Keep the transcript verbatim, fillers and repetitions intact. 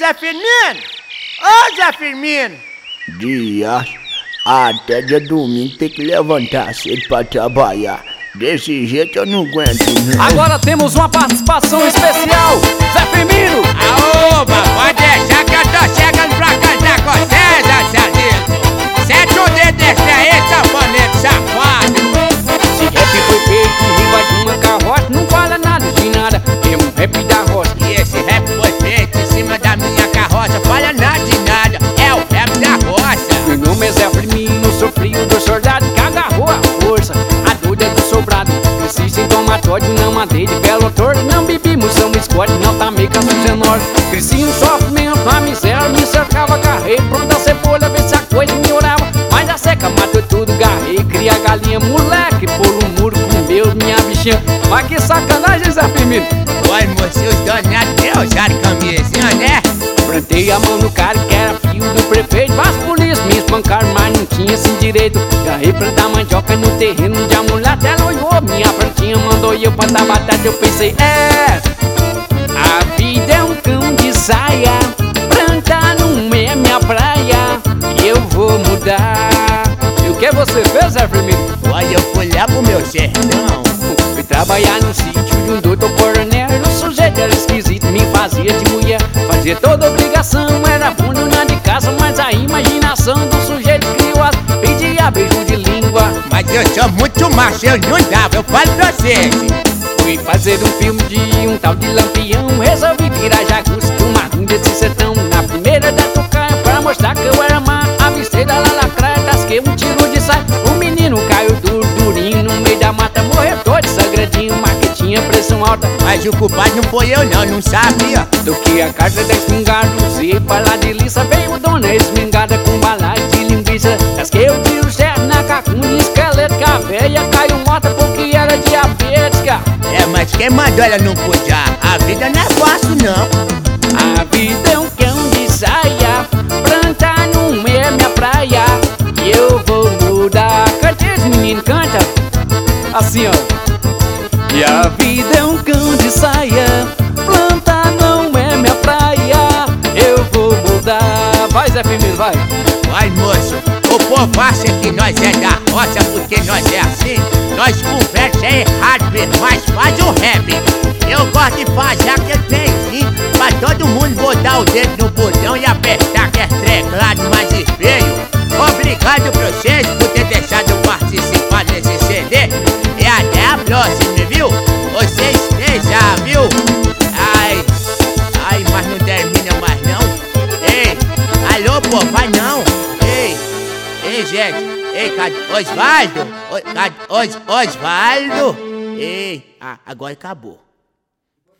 Zé Firmino! Ô, Zé Firmino! Dias, até dia domingo tem que levantar cedo pra trabalhar. Desse jeito eu não aguento, não. Agora temos uma participação especial, Zé Firmino! Aoba, pode deixar que eu tô chegando pra cantar com vocês, Angelito. Sete o dedo desse aí, safonete safado. Se rap foi feito em riba de uma carroça, não fala nada de nada, é um rap da roça. E esse rap foi feito em cima da minha carroça, fala nada de nada, é o rap da roça. Meu nome é Zé Firmino, sou filho do soldado que agarrou a força, a doida do sobrado. Cresci sem tomatóide, não andei de belo torto, não bebi moção, escote, não tamei com a cenoura. Cresci no sofrimento, a miséria me cercava, agarrei pronta a cebola, ver se a coisa melhorava. Mas a seca matou tudo, garrei, cria galinha, moleque, pôr um muro com Deus, minha bichinha. Mas que sacanagem, Zé Firmino. Oi, moço, os danados que usaram camisinha, né? Plantei a mão no cara que era filho do prefeito. As polícias me espancaram, mas não tinha assim direito. Garrei plantar mandioca no terreno de amulata. Ela olhou, minha plantinha mandou eu plantar batata. Eu pensei, é, a vida é um cão de saia, plantar não é minha praia, eu vou mudar. E o que você fez, Zé Firmino? Olha, eu fui lá pro meu sertão. Fui trabalhar no sítio de um doutor coronel. O sujeito era esquisito, me fazia de mulher, fazia toda obrigação, era bom dona de casa. Mas a imaginação do sujeito criou as, pedia beijo de língua. Mas eu sou muito macho, eu não dava, eu falo pra vocês. Fui fazer um filme de um tal de Lampião, resolvi virar jagunço de uma rua desse sertão. Na primeira da tocaia, pra mostrar que eu era má, avistei da lacraia, tasquei um tiro de saia. O menino caiu duro, durinho, no meio da mata, morreu todo sangradinho, mas que tinha pressão alta. Mas o culpado não foi eu não, não sabia. Toquei a carta da espingarda, usei bala de liça, veio dona espingarda com bala de linguiça. Tasquei o tiro certo na cacunda, esqueleto, que a velha caiu morta porque era diabética. É, mas quem mandou ela não cuidar? A vida não é fácil, não. A vida é um cão de saia, plantar não é minha praia, eu vou mudar. Canta esse menino, canta assim, ó. E a vida é um cão de saia, plantar não é minha praia, eu vou mudar. Vai, Zé Firmino, vai. Vai, moço, o povo acha que nós é da roça porque nós é assim. Nós conversa é errado mesmo, mas faz o rap. Eu gosto de fazer que eu tenho sim, pra todo mundo botar o dedo no botão e apertar que é teclado mais feio. Obrigado pra vocês por ter deixado eu participar desse C D. E até a próxima, viu? Vocês estejam, viu? Ai, ai, mas não termina mais não. Ei, alô, pô, vai não. Ei, ei, gente. Ei, cadê Osvaldo? Os, Os, Osvaldo? Ei, ah, agora acabou.